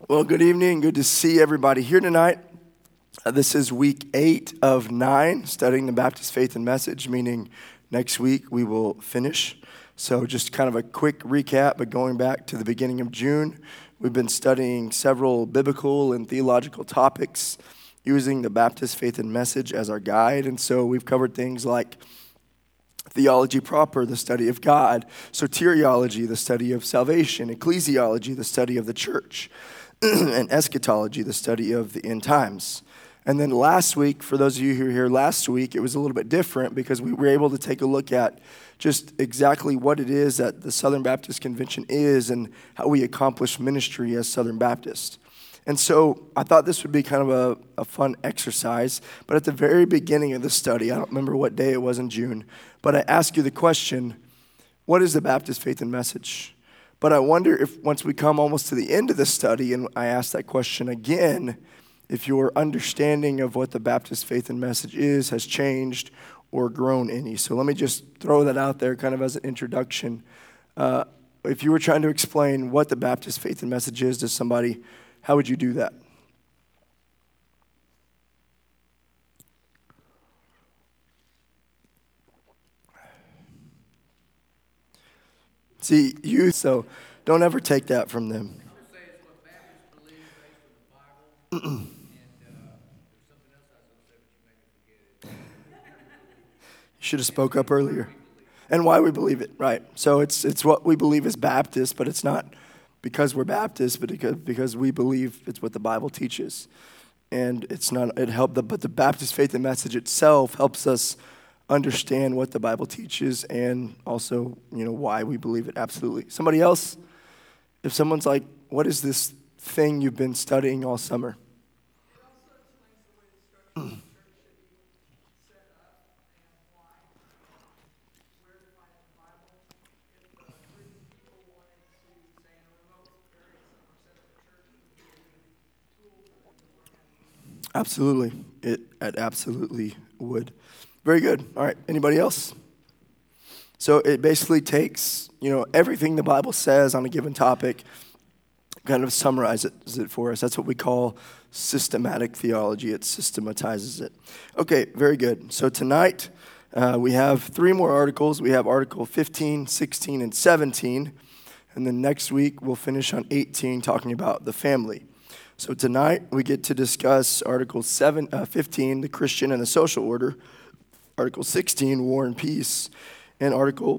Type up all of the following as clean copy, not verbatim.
Well, good evening. Good to see everybody here tonight. This is week 8 of 9, studying the Baptist faith and message, meaning next week we will finish. So just kind of a quick recap, but going back to the beginning of June, we've been studying several biblical and theological topics using the Baptist faith and message as our guide. And so we've covered things like theology proper, the study of God; soteriology, the study of salvation; ecclesiology, the study of the church; and eschatology, the study of the end times. And then last week, for those of you who were here last week, it was a little bit different because we were able to take a look at just exactly what it is that the Southern Baptist Convention is and how we accomplish ministry as Southern Baptist. And so I thought this would be kind of a fun exercise. But at the very beginning of the study, I don't remember what day it was in June, but I asked you the question, what is the Baptist faith and message? But I wonder if once we come almost to the end of the study and I ask that question again, if your understanding of what the Baptist faith and message is has changed or grown any. So let me just throw that out there kind of as an introduction. If you were trying to explain what the Baptist faith and message is to somebody, how would you do that? See, so don't ever take that from them. I would say it's what Baptists believe based on the Bible, and there's something else I was going to say, but you made me forget it. You should have spoke up earlier. And why we believe it, right? So it's what we believe as Baptists, but it's not because we're Baptists, but because we believe it's what the Bible teaches. And but the Baptist faith and message itself helps us understand what the Bible teaches and also, why we believe it. Absolutely. Somebody else? If someone's like, what is this thing you've been studying all summer? It also explains the way the structure of the church should be set up and why, where to find in the Bible. If a group of people wanted to, say, in a remote area somewhere, set up a church, it would be a good tool for them to learn how to use. Absolutely. It absolutely would. Very good. All right. Anybody else? So it basically takes, everything the Bible says on a given topic, kind of summarizes it for us. That's what we call systematic theology. It systematizes it. Okay, very good. So tonight we have 3 more articles. We have Article 15, 16, and 17. And then next week we'll finish on 18, talking about the family. So tonight we get to discuss Article 15, the Christian and the social order; Article 16, war and peace; and Article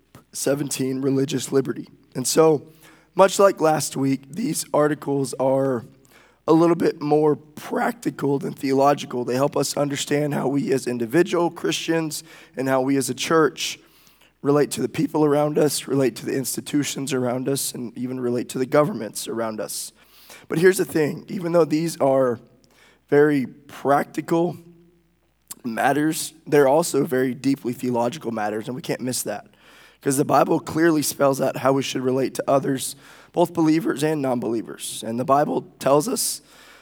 17, religious liberty. And so, much like last week, these articles are a little bit more practical than theological. They help us understand how we as individual Christians and how we as a church relate to the people around us, relate to the institutions around us, and even relate to the governments around us. But here's the thing, even though these are very practical matters, they're also very deeply theological matters, and we can't miss that. Because the Bible clearly spells out how we should relate to others, both believers and non-believers. And the Bible tells us,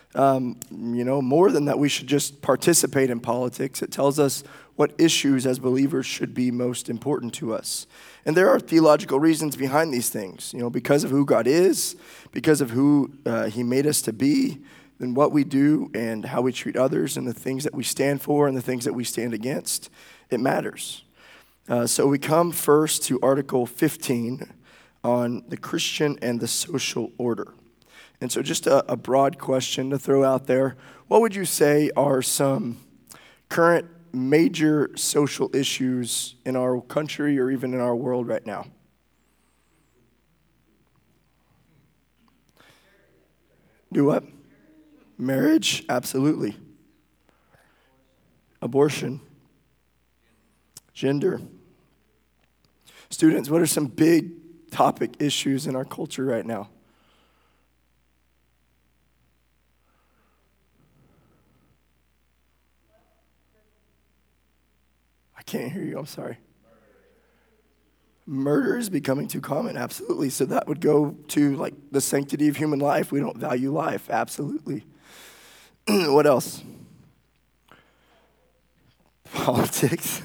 more than that we should just participate in politics. It tells us what issues as believers should be most important to us. And there are theological reasons behind these things, because of who God is, because of who He made us to be, and what we do and how we treat others and the things that we stand for and the things that we stand against. It matters. So we come first to Article 15 on the Christian and the social order. And so just a broad question to throw out there. What would you say are some current major social issues in our country or even in our world right now? Do what? Marriage, absolutely. Abortion. Gender. Students, what are some big topic issues in our culture right now? I can't hear you, I'm sorry. Murder is becoming too common, absolutely. So that would go to like the sanctity of human life. We don't value life, absolutely. What else? Politics.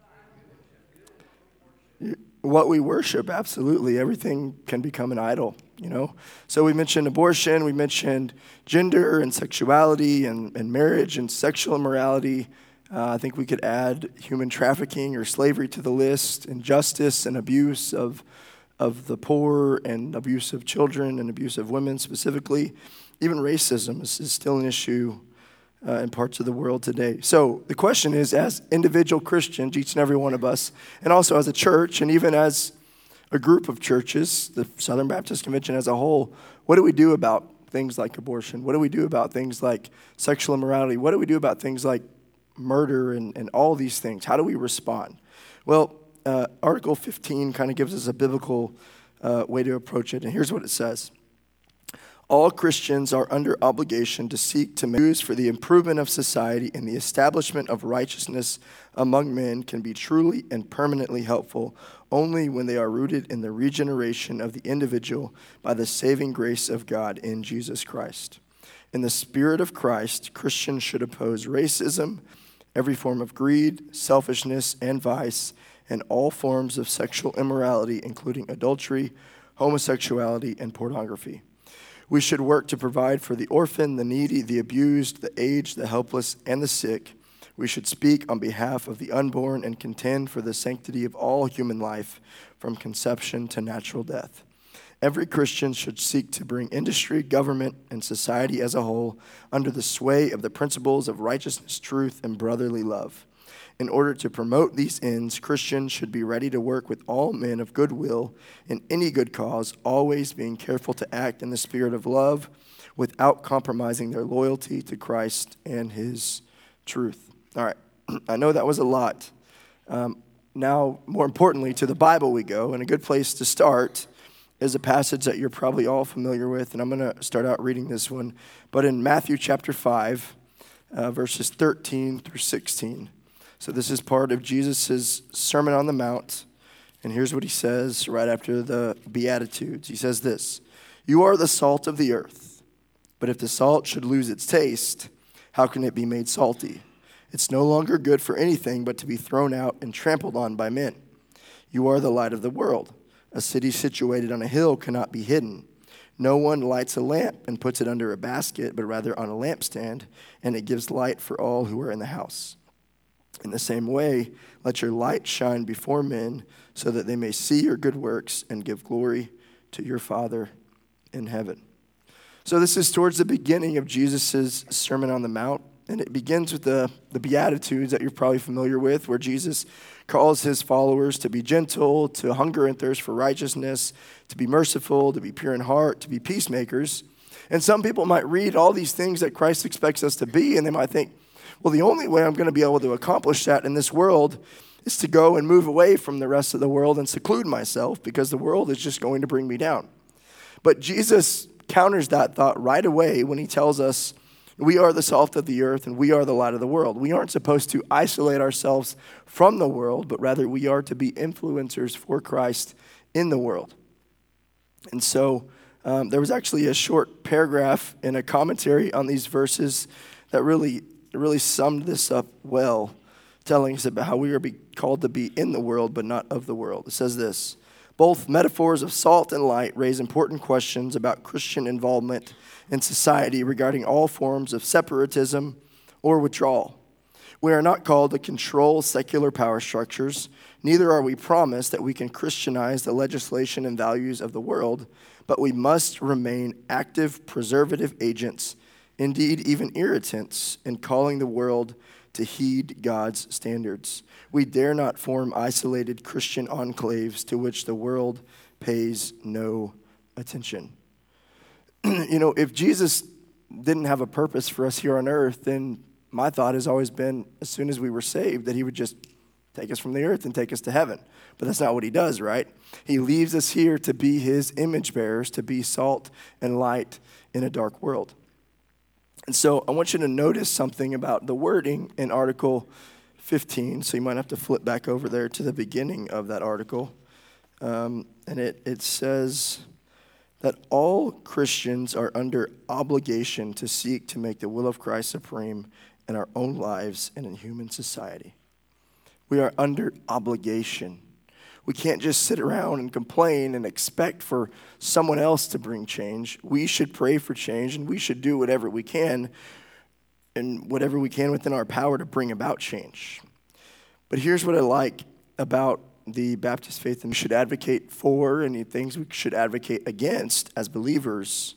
What we worship, absolutely. Everything can become an idol. you know? So we mentioned abortion, we mentioned gender and sexuality and marriage and sexual immorality. I think we could add human trafficking or slavery to the list, injustice and abuse of the poor and abuse of children and abuse of women specifically. Even racism is still an issue in parts of the world today. So the question is, as individual Christians, each and every one of us, and also as a church, and even as a group of churches, the Southern Baptist Convention as a whole, what do we do about things like abortion? What do we do about things like sexual immorality? What do we do about things like murder and all these things? How do we respond? Well, Article 15 kind of gives us a biblical way to approach it, and here's what it says. All Christians are under obligation to seek to make use for the improvement of society, and the establishment of righteousness among men can be truly and permanently helpful only when they are rooted in the regeneration of the individual by the saving grace of God in Jesus Christ. In the spirit of Christ, Christians should oppose racism, every form of greed, selfishness, and vice, and all forms of sexual immorality, including adultery, homosexuality, and pornography. We should work to provide for the orphan, the needy, the abused, the aged, the helpless, and the sick. We should speak on behalf of the unborn and contend for the sanctity of all human life, from conception to natural death. Every Christian should seek to bring industry, government, and society as a whole under the sway of the principles of righteousness, truth, and brotherly love. In order to promote these ends, Christians should be ready to work with all men of good will in any good cause, always being careful to act in the spirit of love without compromising their loyalty to Christ and his truth. All right, I know that was a lot. Now, more importantly, to the Bible we go, and a good place to start is a passage that you're probably all familiar with, and I'm going to start out reading this one. But in Matthew chapter 5, verses 13 through 16. So this is part of Jesus' Sermon on the Mount, and here's what he says right after the Beatitudes. He says this, "You are the salt of the earth, but if the salt should lose its taste, how can it be made salty? It's no longer good for anything but to be thrown out and trampled on by men. You are the light of the world. A city situated on a hill cannot be hidden. No one lights a lamp and puts it under a basket, but rather on a lampstand, and it gives light for all who are in the house. In the same way, let your light shine before men, so that they may see your good works and give glory to your Father in heaven." So this is towards the beginning of Jesus' Sermon on the Mount, and it begins with the Beatitudes that you're probably familiar with, where Jesus calls his followers to be gentle, to hunger and thirst for righteousness, to be merciful, to be pure in heart, to be peacemakers. And some people might read all these things that Christ expects us to be, and they might think, well, the only way I'm going to be able to accomplish that in this world is to go and move away from the rest of the world and seclude myself, because the world is just going to bring me down. But Jesus counters that thought right away when he tells us we are the salt of the earth and we are the light of the world. We aren't supposed to isolate ourselves from the world, but rather we are to be influencers for Christ in the world. And so there was actually a short paragraph in a commentary on these verses that really summed this up well, telling us about how we are called to be in the world but not of the world. It says this, "Both metaphors of salt and light raise important questions about Christian involvement in society regarding all forms of separatism or withdrawal. We are not called to control secular power structures, neither are we promised that we can Christianize the legislation and values of the world, but we must remain active preservative agents, indeed even irritants, in calling the world to heed God's standards. We dare not form isolated Christian enclaves to which the world pays no attention." You know, if Jesus didn't have a purpose for us here on earth, then my thought has always been, as soon as we were saved, that he would just take us from the earth and take us to heaven. But that's not what he does, right? He leaves us here to be his image bearers, to be salt and light in a dark world. And so I want you to notice something about the wording in Article 15. So you might have to flip back over there to the beginning of that article. And it says that all Christians are under obligation to seek to make the will of Christ supreme in our own lives and in human society. We are under obligation. We can't just sit around and complain and expect for someone else to bring change. We should pray for change, and we should do whatever we can and whatever we can within our power to bring about change. But here's what I like about the Baptist faith, and we should advocate for, and things we should advocate against as believers.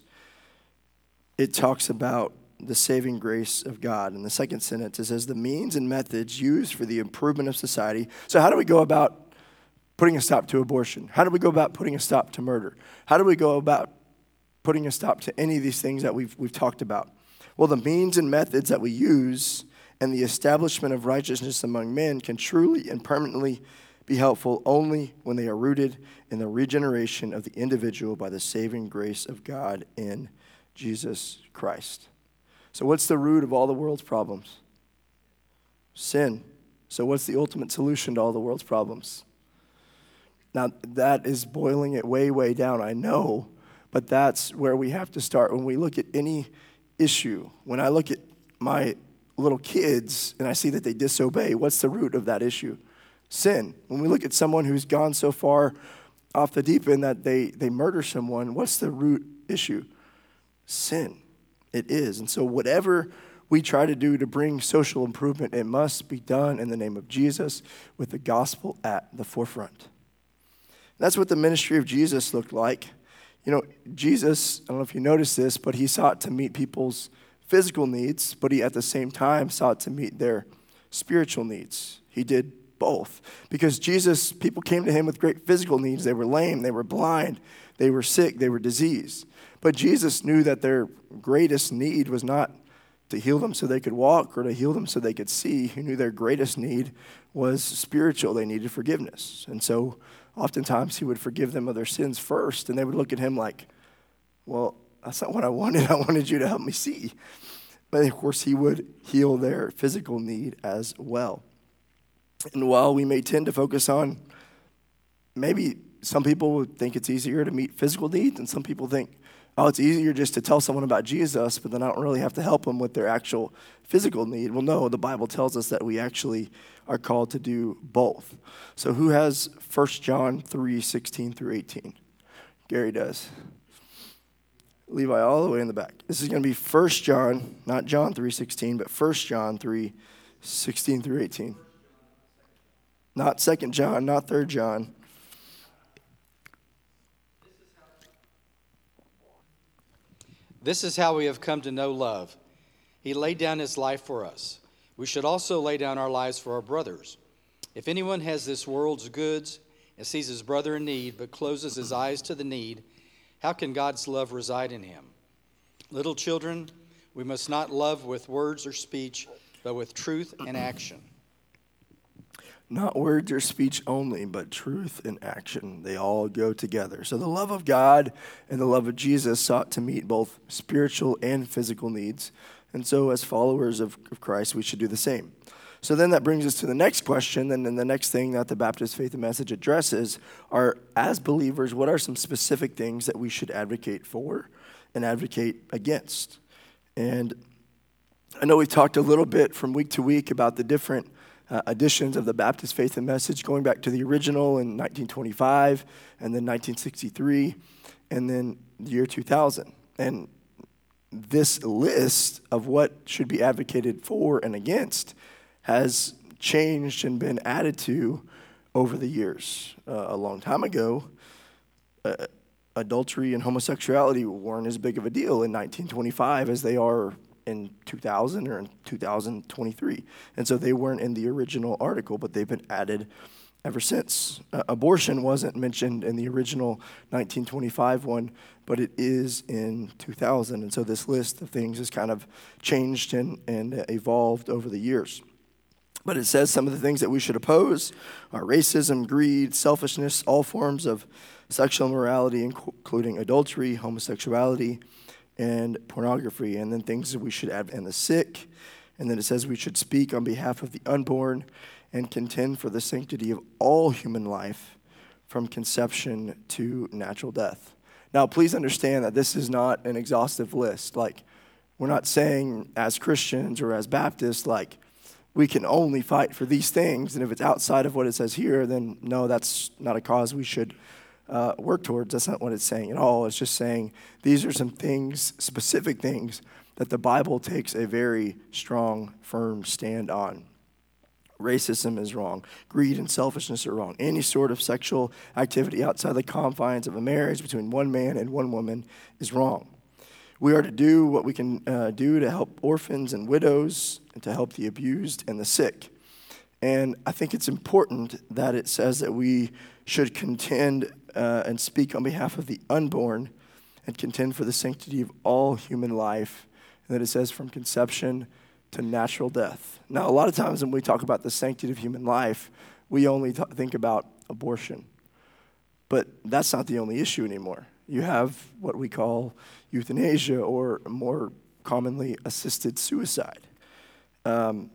It talks about the saving grace of God. In the second sentence, it says, the means and methods used for the improvement of society. So how do we go about putting a stop to abortion? How do we go about putting a stop to murder? How do we go about putting a stop to any of these things that we've talked about? Well, the means and methods that we use and the establishment of righteousness among men can truly and permanently be helpful only when they are rooted in the regeneration of the individual by the saving grace of God in Jesus Christ. So what's the root of all the world's problems? Sin. So what's the ultimate solution to all the world's problems? Now, that is boiling it way, way down, I know, but that's where we have to start. When we look at any issue, when I look at my little kids and I see that they disobey, what's the root of that issue? Sin. When we look at someone who's gone so far off the deep end that they murder someone, what's the root issue? Sin. It is. And so whatever we try to do to bring social improvement, it must be done in the name of Jesus with the gospel at the forefront. That's what the ministry of Jesus looked like. You know, Jesus, I don't know if you noticed this, but he sought to meet people's physical needs, but he at the same time sought to meet their spiritual needs. He did both. Because Jesus, people came to him with great physical needs. They were lame, they were blind, they were sick, they were diseased. But Jesus knew that their greatest need was not to heal them so they could walk or to heal them so they could see. He knew their greatest need was spiritual. They needed forgiveness. And so oftentimes he would forgive them of their sins first, and they would look at him like, well, that's not what I wanted. I wanted you to help me see. But of course, he would heal their physical need as well. And while we may tend to focus on, maybe some people would think it's easier to meet physical needs, and some people think, oh, it's easier just to tell someone about Jesus, but then I don't really have to help them with their actual physical need. Well, no, the Bible tells us that we actually are called to do both. So who has 1 John 3:16 through 18? Gary does. Levi, all the way in the back. This is going to be 1 John, not John 3:16, but 1 John 3:16 through 18. Not 2 John, not 3 John. This is how we have come to know love. He laid down his life for us. We should also lay down our lives for our brothers. If anyone has this world's goods and sees his brother in need but closes his eyes to the need, how can God's love reside in him? Little children, we must not love with words or speech, but with truth and action. Not words or speech only, but truth and action. They all go together. So the love of God and the love of Jesus sought to meet both spiritual and physical needs. And so as followers of Christ, we should do the same. So then that brings us to the next question, and then the next thing that the Baptist Faith and Message addresses are, as believers, what are some specific things that we should advocate for and advocate against? And I know we've talked a little bit from week to week about the different editions of the Baptist Faith and Message, going back to the original in 1925, and then 1963, and then the year 2000. And this list of what should be advocated for and against has changed and been added to over the years. A long time ago, adultery and homosexuality weren't as big of a deal in 1925 as they are in 2000 or in 2023. And so they weren't in the original article, but they've been added ever since. Abortion wasn't mentioned in the original 1925 one, but it is in 2000. And so this list of things has kind of changed and evolved over the years. But it says some of the things that we should oppose are racism, greed, selfishness, all forms of sexual immorality, including adultery, homosexuality, and pornography, and then things that we should add, and the sick. And then it says we should speak on behalf of the unborn and contend for the sanctity of all human life from conception to natural death. Now, please understand that this is not an exhaustive list. Like, we're not saying as Christians or as Baptists, like, we can only fight for these things, and if it's outside of what it says here, then no, that's not a cause we should work towards. That's not what it's saying at all. It's just saying these are some things, specific things, that the Bible takes a very strong, firm stand on. Racism is wrong. Greed and selfishness are wrong. Any sort of sexual activity outside the confines of a marriage between one man and one woman is wrong. We are to do what we can do to help orphans and widows and to help the abused and the sick. And I think it's important that it says that we should contend and speak on behalf of the unborn and contend for the sanctity of all human life. And that it says from conception to natural death. Now, a lot of times when we talk about the sanctity of human life, we only think about abortion. But that's not the only issue anymore. You have what we call euthanasia, or more commonly, assisted suicide. But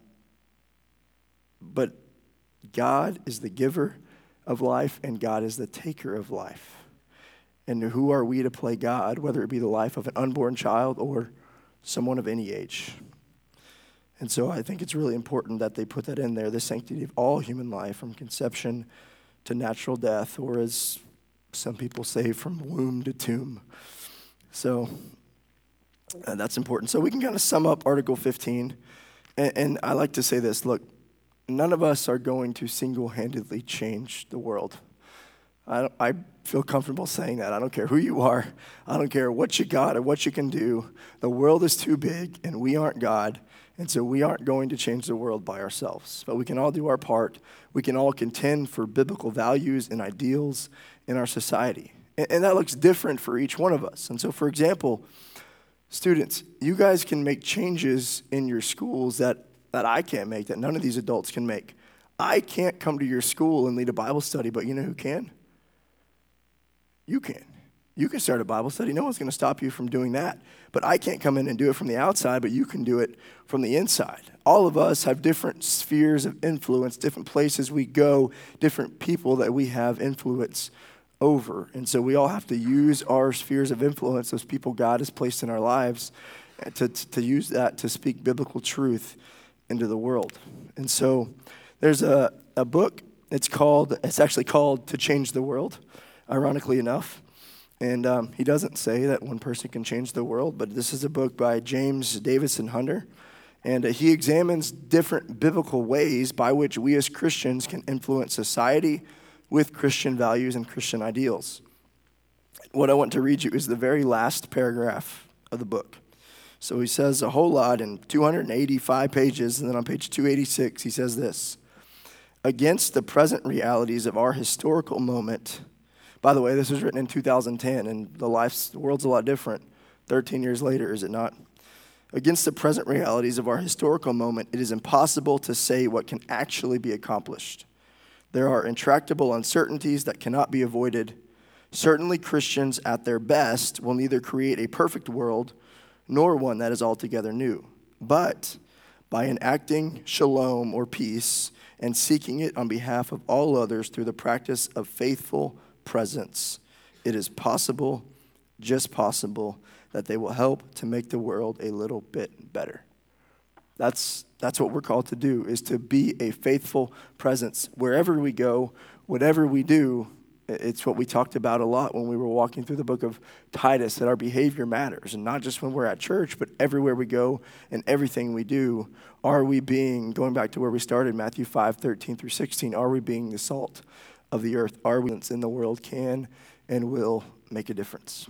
God is the giver of life, and God is the taker of life. And who are we to play God, whether it be the life of an unborn child or someone of any age? And so I think it's really important that they put that in there, the sanctity of all human life, from conception to natural death, or as some people say, from womb to tomb. So that's important. So we can kind of sum up Article 15. And I like to say this, look, none of us are going to single-handedly change the world. I feel comfortable saying that. I don't care who you are. I don't care what you got or what you can do. The world is too big, and we aren't God. And so we aren't going to change the world by ourselves. But we can all do our part. We can all contend for biblical values and ideals in our society. And that looks different for each one of us. And so, for example, students, you guys can make changes in your schools that I can't make, that none of these adults can make. I can't come to your school and lead a Bible study, but you know who can? You can. You can start a Bible study. No one's going to stop you from doing that. But I can't come in and do it from the outside, but you can do it from the inside. All of us have different spheres of influence, different places we go, different people that we have influence over. And so we all have to use our spheres of influence, those people God has placed in our lives, to use that to speak biblical truth into the world. And so there's a book. It's actually called To Change the World, ironically enough. And he doesn't say that one person can change the world, but this is a book by James Davison Hunter. And he examines different biblical ways by which we as Christians can influence society with Christian values and Christian ideals. What I want to read you is the very last paragraph of the book. So he says a whole lot in 285 pages, and then on page 286 he says this: against the present realities of our historical moment. By the way, this was written in 2010, and the world's a lot different 13 years later, is it not? Against the present realities of our historical moment, it is impossible to say what can actually be accomplished. There are intractable uncertainties that cannot be avoided. Certainly, Christians at their best will neither create a perfect world nor one that is altogether new. But by enacting shalom, or peace, and seeking it on behalf of all others through the practice of faithful presence, it is possible, just possible, that they will help to make the world a little bit better. That's what we're called to do, is to be a faithful presence. Wherever we go, whatever we do, it's what we talked about a lot when we were walking through the book of Titus, that our behavior matters. And not just when we're at church, but everywhere we go and everything we do. Are we being, going back to where we started, Matthew 5:13-16, are we being the salt of the earth? Our influence in the world can and will make a difference.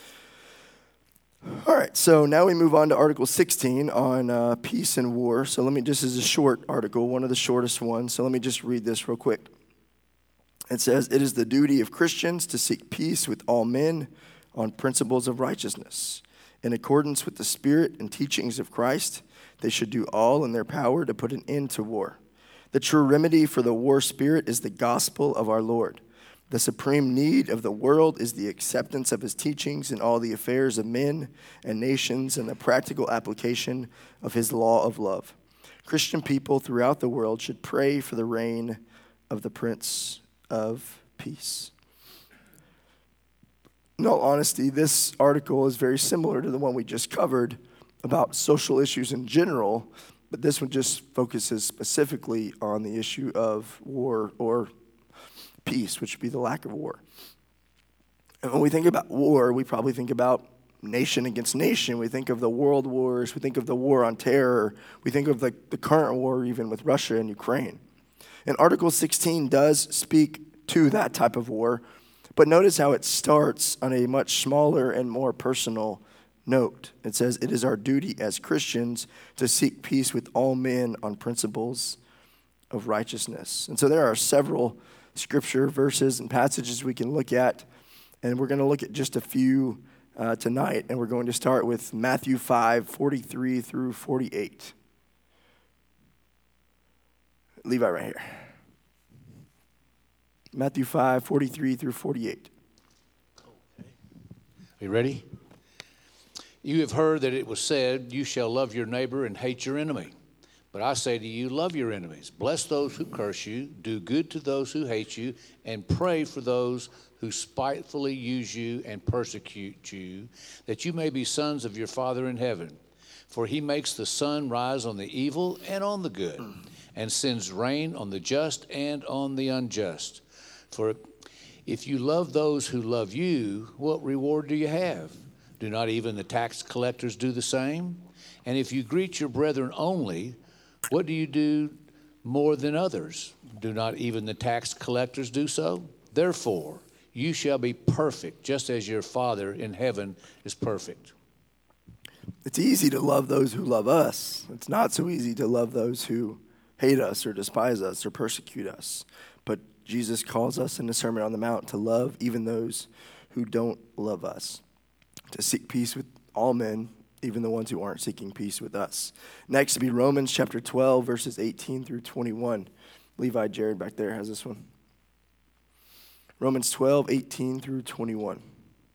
All right, so now we move on to Article 16 on peace and war. So this is a short article, one of the shortest ones. So let me just read this real quick. It says, it is the duty of Christians to seek peace with all men on principles of righteousness. In accordance with the spirit and teachings of Christ, they should do all in their power to put an end to war. The true remedy for the war spirit is the gospel of our Lord. The supreme need of the world is the acceptance of his teachings in all the affairs of men and nations and the practical application of his law of love. Christian people throughout the world should pray for the reign of the Prince of Peace. In all honesty, this article is very similar to the one we just covered about social issues in general, But this one just focuses specifically on the issue of war or peace, which would be the lack of war. And when we think about war, we probably think about nation against nation. We think of the world wars. We think of the war on terror. We think of the current war even with Russia and Ukraine. And Article 16 does speak to that type of war, but notice how it starts on a much smaller and more personal note. It says, "It is our duty as Christians to seek peace with all men on principles of righteousness." And so there are several scripture verses and passages we can look at, and we're going to look at just a few tonight, and we're going to start with Matthew 5:43 through 48. Levi right here. Matthew 5:43 through 48. Are you ready? You have heard that it was said, "You shall love your neighbor and hate your enemy." But I say to you, love your enemies. Bless those who curse you. Do good to those who hate you. And pray for those who spitefully use you and persecute you, that you may be sons of your Father in heaven. For he makes the sun rise on the evil and on the good, and sends rain on the just and on the unjust. For if you love those who love you, what reward do you have? Do not even the tax collectors do the same? And if you greet your brethren only, what do you do more than others? Do not even the tax collectors do so? Therefore, you shall be perfect, just as your Father in heaven is perfect. It's easy to love those who love us. It's not so easy to love those who hate us or despise us or persecute us. But Jesus calls us in the Sermon on the Mount to love even those who don't love us, to seek peace with all men, even the ones who aren't seeking peace with us. Next would be Romans chapter 12, verses 18 through 21. Levi, Jared back there has this one. Romans 12, 18 through 21.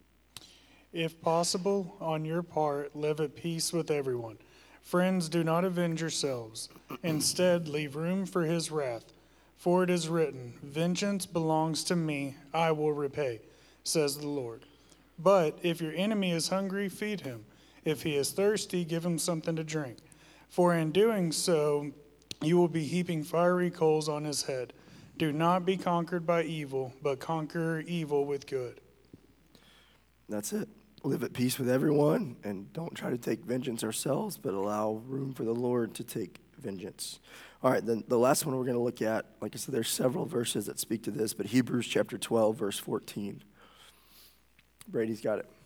If possible, on your part, live at peace with everyone. Friends, do not avenge yourselves. Instead, leave room for his wrath. For it is written, "Vengeance belongs to me, I will repay," says the Lord. But if your enemy is hungry, feed him. If he is thirsty, give him something to drink. For in doing so, you will be heaping fiery coals on his head. Do not be conquered by evil, but conquer evil with good. That's it. Live at peace with everyone, and don't try to take vengeance ourselves, but allow room for the Lord to take vengeance. All right, then the last one we're going to look at, like I said, there's several verses that speak to this, but Hebrews chapter 12, verse 14. Brady's got it.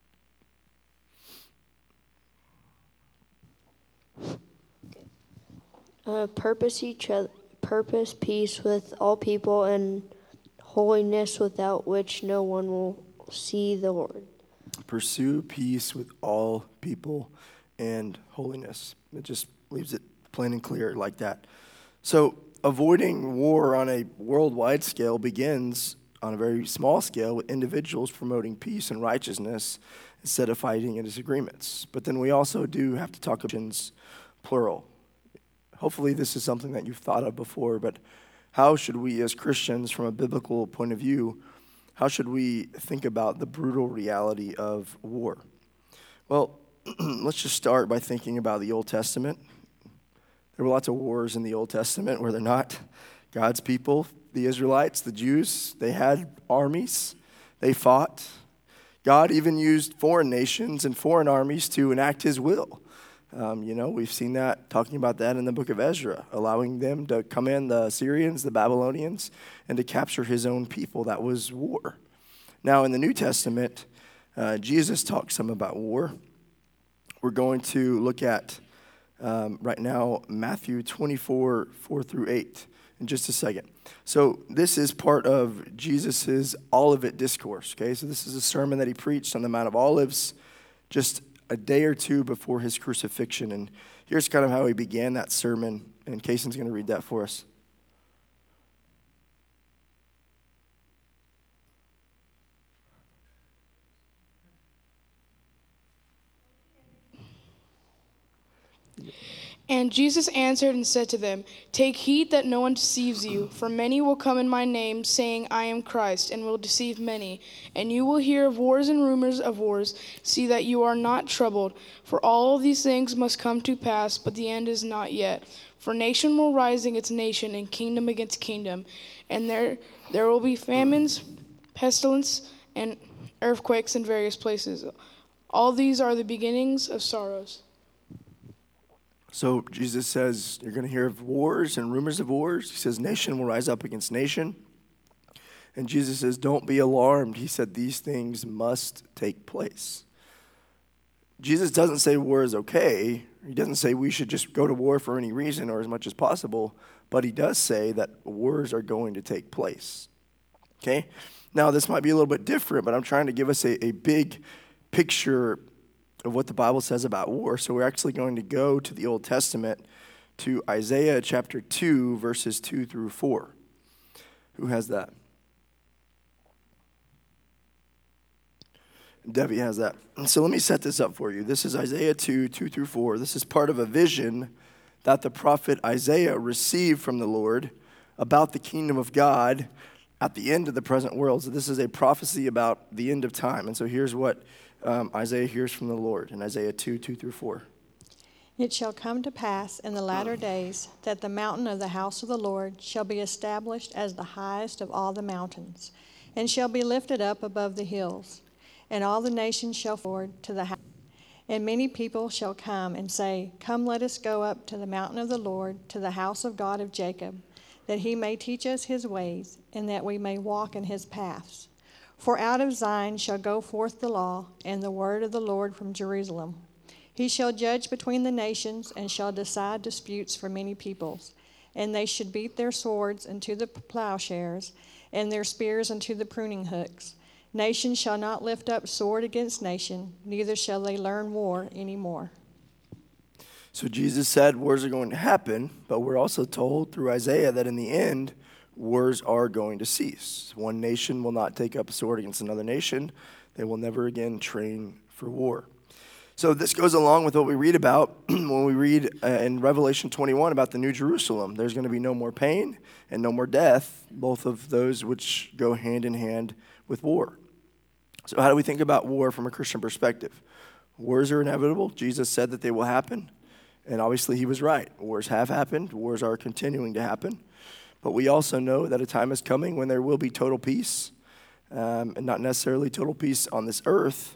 Purpose peace with all people and holiness, without which no one will see the Lord. Pursue peace with all people and holiness. It just leaves it plain and clear like that. So avoiding war on a worldwide scale begins on a very small scale with individuals promoting peace and righteousness instead of fighting and disagreements. But then we also do have to talk about plural. Hopefully this is something that you've thought of before, but how should we as Christians, from a biblical point of view, how should we think about the brutal reality of war? Well, let's just start by thinking about the Old Testament. There were lots of wars in the Old Testament, were there not? God's people, the Israelites, the Jews, they had armies. They fought. God even used foreign nations and foreign armies to enact his will. We've seen that, talking about that in the book of Ezra, allowing them to come in, the Assyrians, the Babylonians, and to capture his own people. That was war. Now, in the New Testament, Jesus talks some about war. We're going to look at, right now, Matthew 24, 4 through 8, in just a second. So this is part of Jesus' Olivet Discourse, okay? So this is a sermon that he preached on the Mount of Olives just a day or two before his crucifixion. And here's kind of how he began that sermon. And Kaysen's going to read that for us. And Jesus answered and said to them, "Take heed that no one deceives you, for many will come in my name, saying, 'I am Christ,' and will deceive many. And you will hear of wars and rumors of wars. See that you are not troubled, for all of these things must come to pass, but the end is not yet. For nation will rise against nation, and kingdom against kingdom. And there will be famines, pestilence, and earthquakes in various places. All these are the beginnings of sorrows." So Jesus says you're going to hear of wars and rumors of wars. He says nation will rise up against nation. And Jesus says, don't be alarmed. He said these things must take place. Jesus doesn't say war is okay. He doesn't say we should just go to war for any reason or as much as possible. But he does say that wars are going to take place. Okay? Now, this might be a little bit different, but I'm trying to give us a big picture of what the Bible says about war. So we're actually going to go to the Old Testament, to Isaiah chapter 2, verses 2 through 4. Who has that? Debbie has that. And so let me set this up for you. This is Isaiah 2, 2 through 4. This is part of a vision that the prophet Isaiah received from the Lord about the kingdom of God at the end of the present world. So this is a prophecy about the end of time. And so here's what Isaiah hears from the Lord in Isaiah 2, 2 through 4. It shall come to pass in the latter days that the mountain of the house of the Lord shall be established as the highest of all the mountains, and shall be lifted up above the hills. And all the nations shall forward to the house. And many people shall come and say, "Come, let us go up to the mountain of the Lord, to the house of God of Jacob, that he may teach us his ways, and that we may walk in his paths. For out of Zion shall go forth the law, and the word of the Lord from Jerusalem. He shall judge between the nations, and shall decide disputes for many peoples. And they should beat their swords into the plowshares, and their spears into the pruning hooks. Nation shall not lift up sword against nation, neither shall they learn war any more." So Jesus said wars are going to happen, but we're also told through Isaiah that in the end, wars are going to cease. One nation will not take up a sword against another nation. They will never again train for war. So this goes along with what we read about when we read in Revelation 21 about the New Jerusalem. There's going to be no more pain and no more death, both of those which go hand in hand with war. So how do we think about war from a Christian perspective? Wars are inevitable. Jesus said that they will happen. And obviously he was right. Wars have happened. Wars are continuing to happen. But we also know that a time is coming when there will be total peace, and not necessarily total peace on this earth,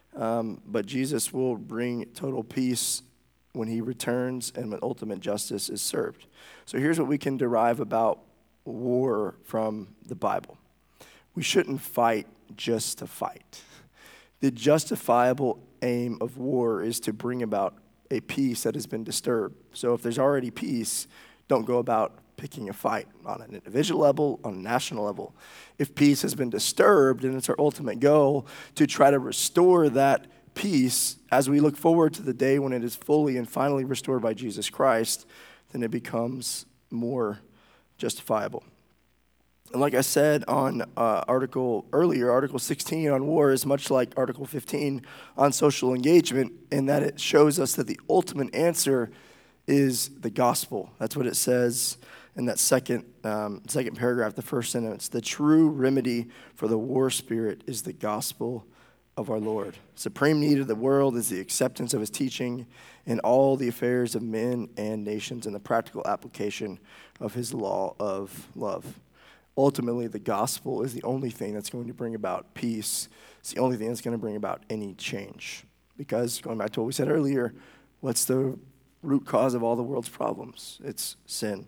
but Jesus will bring total peace when he returns and when ultimate justice is served. So here's what we can derive about war from the Bible. We shouldn't fight just to fight. The justifiable aim of war is to bring about a peace that has been disturbed. So if there's already peace, don't go about picking a fight on an individual level, on a national level. If peace has been disturbed, and it's our ultimate goal to try to restore that peace as we look forward to the day when it is fully and finally restored by Jesus Christ, then it becomes more justifiable. And like I said on Article 16 on war is much like Article 15 on social engagement, in that it shows us that the ultimate answer is the gospel. That's what it says in that second paragraph, the first sentence. The true remedy for the war spirit is the gospel of our Lord. Supreme need of the world is the acceptance of his teaching in all the affairs of men and nations and the practical application of his law of love. Ultimately, the gospel is the only thing that's going to bring about peace. It's the only thing that's going to bring about any change. Because, going back to what we said earlier, what's the root cause of all the world's problems? It's sin.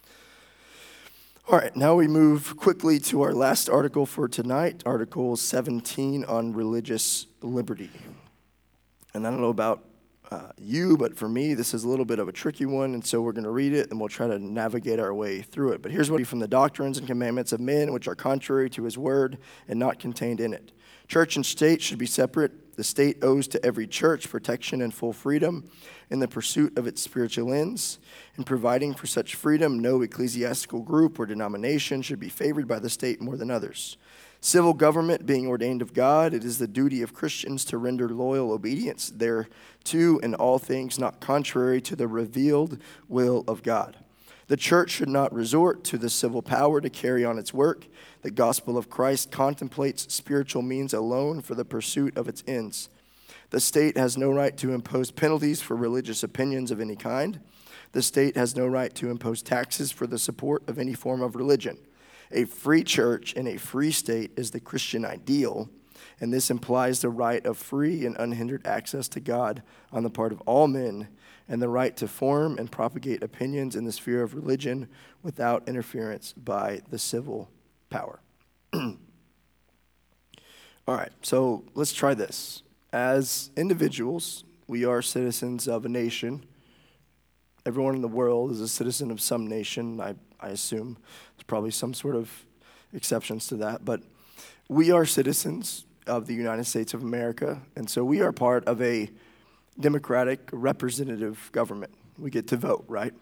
All right, now we move quickly to our last article for tonight, Article 17 on religious liberty. And I don't know about you, but for me, this is a little bit of a tricky one, and so we're going to read it, and we'll try to navigate our way through it. But here's what from the doctrines and commandments of men, which are contrary to his word and not contained in it. Church and state should be separate. The state owes to every church protection and full freedom in the pursuit of its spiritual ends. In providing for such freedom, no ecclesiastical group or denomination should be favored by the state more than others. Civil government being ordained of God, it is the duty of Christians to render loyal obedience thereto in all things not contrary to the revealed will of God. The church should not resort to the civil power to carry on its work. The gospel of Christ contemplates spiritual means alone for the pursuit of its ends. The state has no right to impose penalties for religious opinions of any kind. The state has no right to impose taxes for the support of any form of religion. A free church in a free state is the Christian ideal, and this implies the right of free and unhindered access to God on the part of all men, and the right to form and propagate opinions in the sphere of religion without interference by the civil power. All right, so let's try this. As individuals, we are citizens of a nation. Everyone in the world is a citizen of some nation, I assume. There's probably some sort of exceptions to that, but we are citizens of the United States of America, and so we are part of a democratic representative government. We get to vote, right?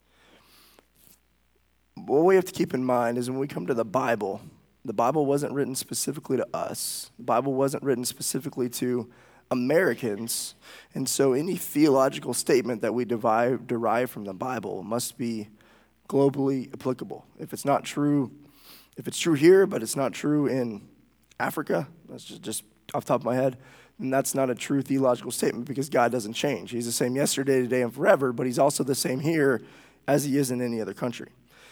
What we have to keep in mind is when we come to the Bible wasn't written specifically to us. The Bible wasn't written specifically to Americans, and so any theological statement that we derive from the Bible must be globally applicable. If it's not true, if it's true here, but it's not true in Africa, that's just off the top of my head, then that's not a true theological statement because God doesn't change. He's the same yesterday, today, and forever, but he's also the same here as he is in any other country.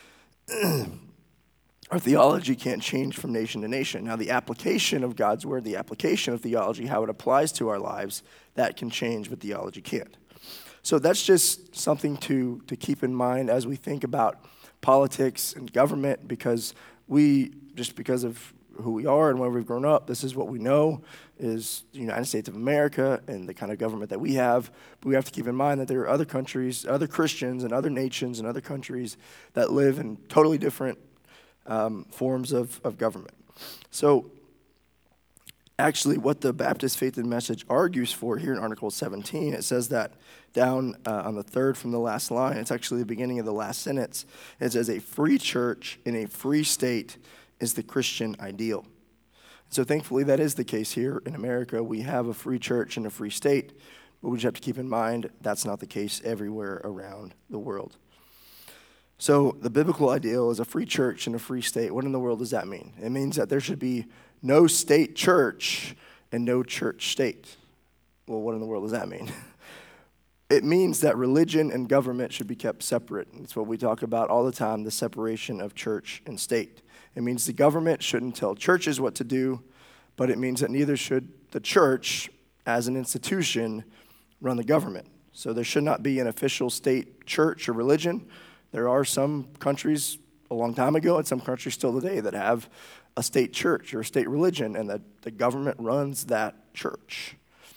Our theology can't change from nation to nation. Now, the application of God's word, the application of theology, how it applies to our lives, that can change, but theology can't. So that's just something to keep in mind as we think about politics and government, because because of who we are and where we've grown up, this is what we know is the United States of America and the kind of government that we have. But we have to keep in mind that there are other countries, other Christians and other nations and other countries that live in totally different forms of government. So actually what the Baptist Faith and Message argues for here in Article 17, it says that down on the third from the last line, it's actually the beginning of the last sentence. It says, a free church in a free state is the Christian ideal. So thankfully that is the case here in America. We have a free church and a free state, but we just have to keep in mind that's not the case everywhere around the world. So the biblical ideal is a free church and a free state. What in the world does that mean? It means that there should be no state church and no church state. Well, what in the world does that mean? It means that religion and government should be kept separate. It's what we talk about all the time, the separation of church and state. It means the government shouldn't tell churches what to do, but it means that neither should the church, as an institution, run the government. So there should not be an official state church or religion. There are some countries a long time ago and some countries still today that have a state church or a state religion, and that the government runs that church.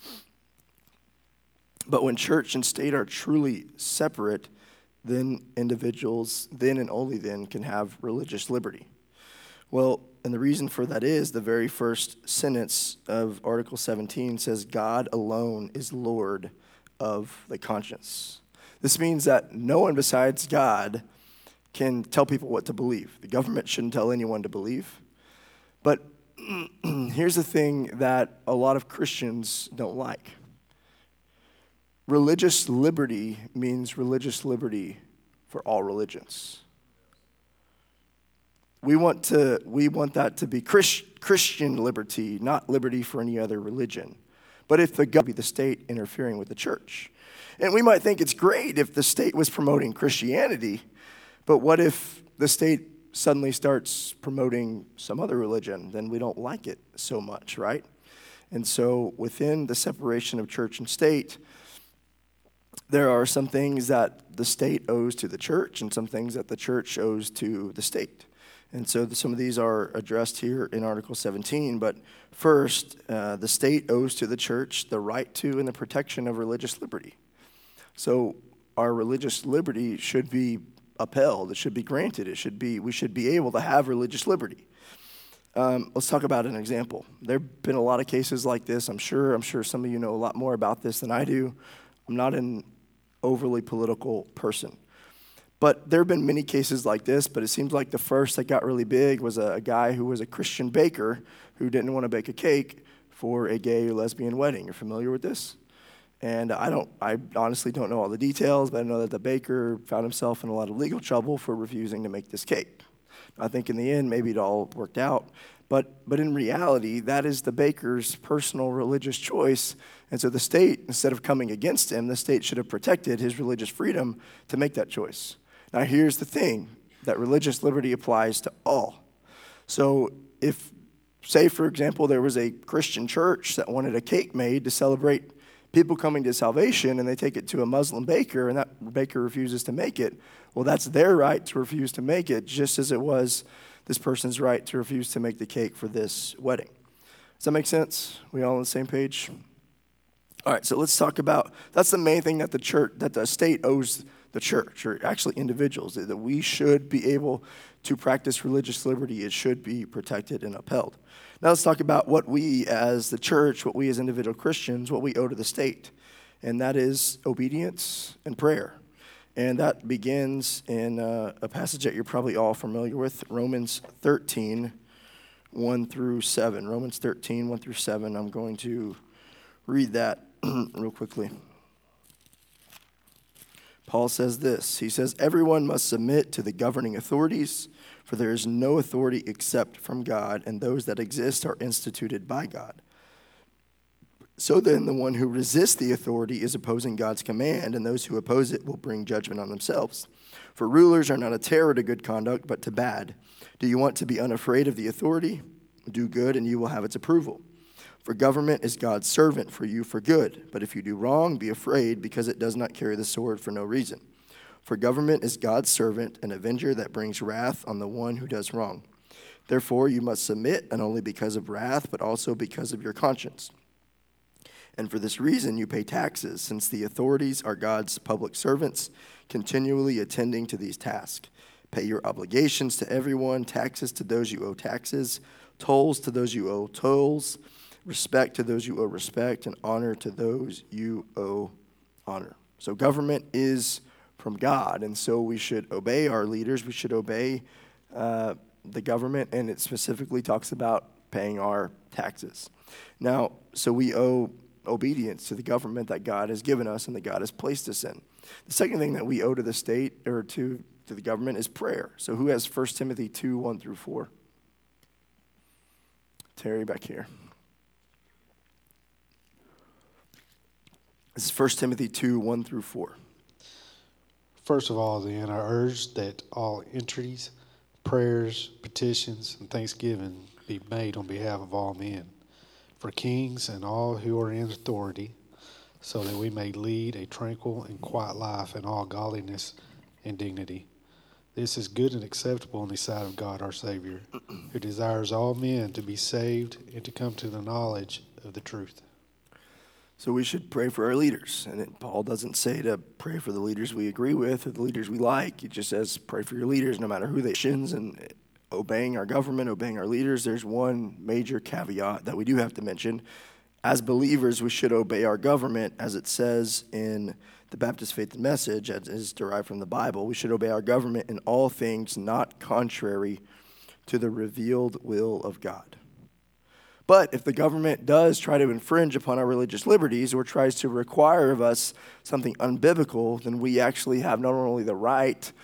But when church and state are truly separate, then individuals, then and only then, can have religious liberty. Well, and the reason for that is the very first sentence of Article 17 says, God alone is Lord of the conscience. This means that no one besides God can tell people what to believe. The government shouldn't tell anyone to believe. But here's the thing that a lot of Christians don't like. Religious liberty means religious liberty for all religions. We want that to be Christian liberty, not liberty for any other religion. But if the government be the state interfering with the church. And we might think it's great if the state was promoting Christianity, but what if the state suddenly starts promoting some other religion? Then we don't like it so much, right? And so within the separation of church and state, there are some things that the state owes to the church and some things that the church owes to the state. And so some of these are addressed here in Article 17. But first, the state owes to the church the right to and the protection of religious liberty. So our religious liberty should be upheld. It should be granted. We should be able to have religious liberty. Let's talk about an example. There have been a lot of cases like this. I'm sure some of you know a lot more about this than I do. I'm not an overly political person. But there have been many cases like this, but it seems like the first that got really big was a guy who was a Christian baker who didn't want to bake a cake for a gay or lesbian wedding. You're familiar with this? And I honestly don't know all the details, but I know that the baker found himself in a lot of legal trouble for refusing to make this cake. I think in the end, maybe it all worked out. But in reality, that is the baker's personal religious choice. And so the state, instead of coming against him, the state should have protected his religious freedom to make that choice. Now, here's the thing, that religious liberty applies to all. So if, say, for example, there was a Christian church that wanted a cake made to celebrate people coming to salvation, and they take it to a Muslim baker, and that baker refuses to make it, well, that's their right to refuse to make it, just as it was this person's right to refuse to make the cake for this wedding. Does that make sense? We all on the same page? All right, so let's talk about, that's the main thing that the state owes the church, or actually individuals, that we should be able to practice religious liberty. It should be protected and upheld. Now let's talk about what we as the church, what we as individual Christians, what we owe to the state. And that is obedience and prayer. And that begins in a passage that you're probably all familiar with, Romans 13, 1 through 7. Romans 13, 1 through 7. I'm going to read that real quickly. Paul says this. He says, "Everyone must submit to the governing authorities, for there is no authority except from God, and those that exist are instituted by God. So then the one who resists the authority is opposing God's command, and those who oppose it will bring judgment on themselves. For rulers are not a terror to good conduct, but to bad. Do you want to be unafraid of the authority? Do good, and you will have its approval. For government is God's servant for you for good. But if you do wrong, be afraid, because it does not carry the sword for no reason. For government is God's servant, an avenger that brings wrath on the one who does wrong. Therefore you must submit, not only because of wrath, but also because of your conscience. And for this reason you pay taxes, since the authorities are God's public servants, continually attending to these tasks. Pay your obligations to everyone, taxes to those you owe taxes, tolls to those you owe tolls, respect to those you owe respect, and honor to those you owe honor." So government is from God, and so we should obey our leaders. We should obey the government, and it specifically talks about paying our taxes. Now, so we owe obedience to the government that God has given us and that God has placed us in. The second thing that we owe to the state, or to the government, is prayer. So who has 1 Timothy 2, 1 through 4? Terry back here. This is 1 Timothy 2, 1 through 4. First of all, then, I urge that all entreaties, prayers, petitions, and thanksgiving be made on behalf of all men, for kings and all who are in authority, so that we may lead a tranquil and quiet life in all godliness and dignity. This is good and acceptable in the sight of God our Savior, who desires all men to be saved and to come to the knowledge of the truth. So we should pray for our leaders. And Paul doesn't say to pray for the leaders we agree with or the leaders we like. He just says pray for your leaders no matter who they are. And obeying our government, obeying our leaders, there's one major caveat that we do have to mention. As believers, we should obey our government, as it says in the Baptist Faith and Message, as is derived from the Bible. We should obey our government in all things not contrary to the revealed will of God. But if the government does try to infringe upon our religious liberties or tries to require of us something unbiblical, then we actually have not only the right,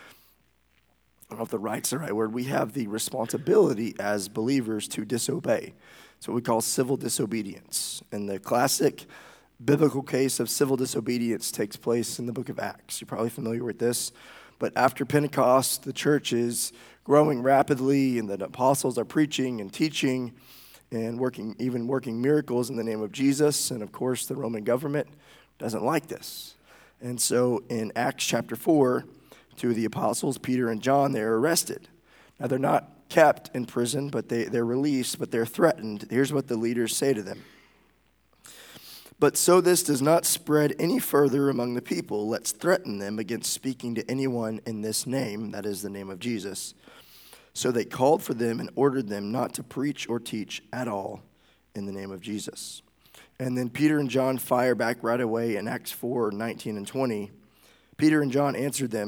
I don't know if the right's the right word, we have the responsibility as believers to disobey. So we call civil disobedience. And the classic biblical case of civil disobedience takes place in the book of Acts. You're probably familiar with this. But after Pentecost, the church is growing rapidly, and the apostles are preaching and teaching and working miracles in the name of Jesus. And of course, the Roman government doesn't like this. And so in Acts chapter 4, two of the apostles, Peter and John, they're arrested. Now, they're not kept in prison, but they're released, but they're threatened. Here's what the leaders say to them. "But so this does not spread any further among the people, let's threaten them against speaking to anyone in this name," that is the name of Jesus. So they called for them and ordered them not to preach or teach at all in the name of Jesus. And then Peter and John fire back right away in Acts 4, 19 and 20. Peter and John answered them,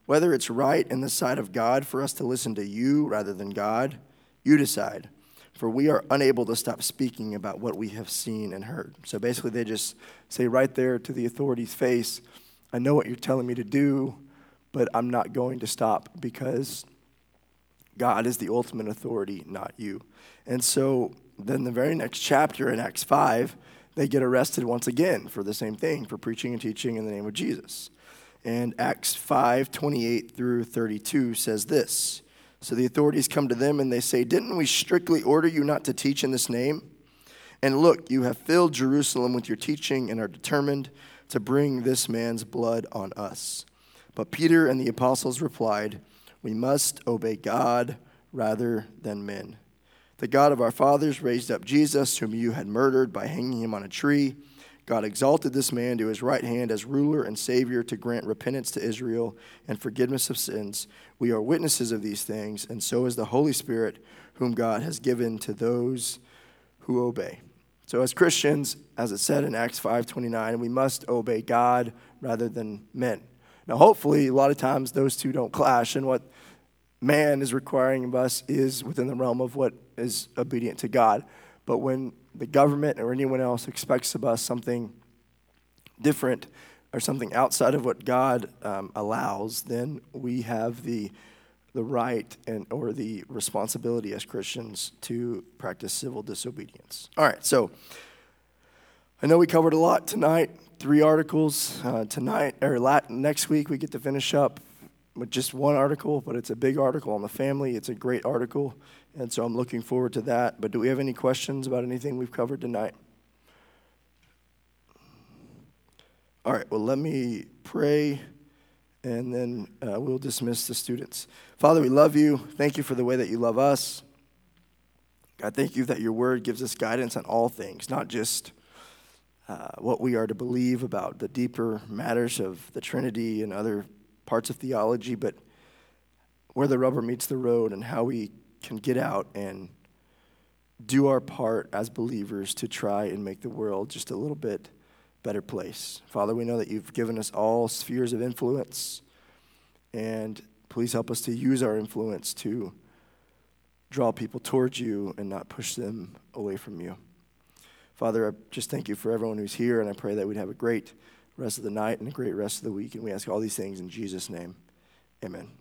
Whether it's right in the sight of God for us to listen to you rather than God, you decide. For we are unable to stop speaking about what we have seen and heard. So basically they just say right there to the authority's face, I know what you're telling me to do, but I'm not going to stop because God is the ultimate authority, not you. And so then the very next chapter in Acts 5, they get arrested once again for the same thing, for preaching and teaching in the name of Jesus. And Acts 5:28 through 32 says this. So the authorities come to them and they say, didn't we strictly order you not to teach in this name? And look, you have filled Jerusalem with your teaching and are determined to bring this man's blood on us. But Peter and the apostles replied, we must obey God rather than men. The God of our fathers raised up Jesus, whom you had murdered by hanging him on a tree. God exalted this man to his right hand as ruler and savior to grant repentance to Israel and forgiveness of sins. We are witnesses of these things, and so is the Holy Spirit, whom God has given to those who obey. So as Christians, as it said in Acts 5:29, we must obey God rather than men. Now, hopefully, a lot of times those two don't clash, and what man is requiring of us is within the realm of what is obedient to God. But when the government or anyone else expects of us something different or something outside of what God allows, then we have the right or the responsibility as Christians to practice civil disobedience. All right, so I know we covered a lot tonight. 3 articles tonight or next week. We get to finish up with just one article, but it's a big article on the family. It's a great article, and so I'm looking forward to that. But do we have any questions about anything we've covered tonight? All right, well, let me pray, and then we'll dismiss the students. Father, we love you. Thank you for the way that you love us. God, thank you that your word gives us guidance on all things, not just what we are to believe about the deeper matters of the Trinity and other parts of theology, but where the rubber meets the road and how we can get out and do our part as believers to try and make the world just a little bit better place. Father, we know that you've given us all spheres of influence, and please help us to use our influence to draw people towards you and not push them away from you. Father, I just thank you for everyone who's here, and I pray that we'd have a great rest of the night and a great rest of the week, and we ask all these things in Jesus' name. Amen.